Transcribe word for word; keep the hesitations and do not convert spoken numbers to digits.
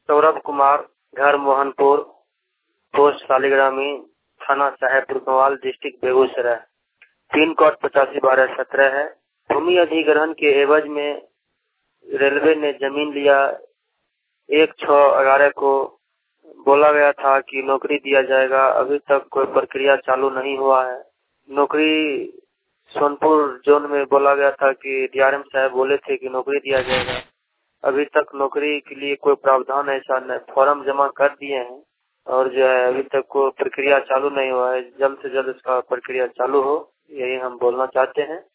सौरभ कुमार, घर मोहनपुर, पोस्ट शालिग्रामी, थाना Sahebpur Kamal, district Begusarai. Pin code पचासी बारह सत्रह है। भूमि अधिग्रहण के एवज में रेलवे ने जमीन लिया। एक छह ग्यारह को बोला गया था कि नौकरी दिया जाएगा, अभी तक कोई प्रक्रिया चालू नहीं हुआ है। नौकरी सोनपुर जोन में बोला गया था कि डीआरएम साहब बोले थे कि नौकरी दिया जाएगा, अभी तक नौकरी के लिए कोई प्रावधान ऐसा नहीं। फॉर्म जमा कर दिए हैं और जो है अभी तक कोई प्रक्रिया चालू नहीं हुआ है। जल्द से जल्द इसका प्रक्रिया चालू हो, यही हम बोलना चाहते हैं।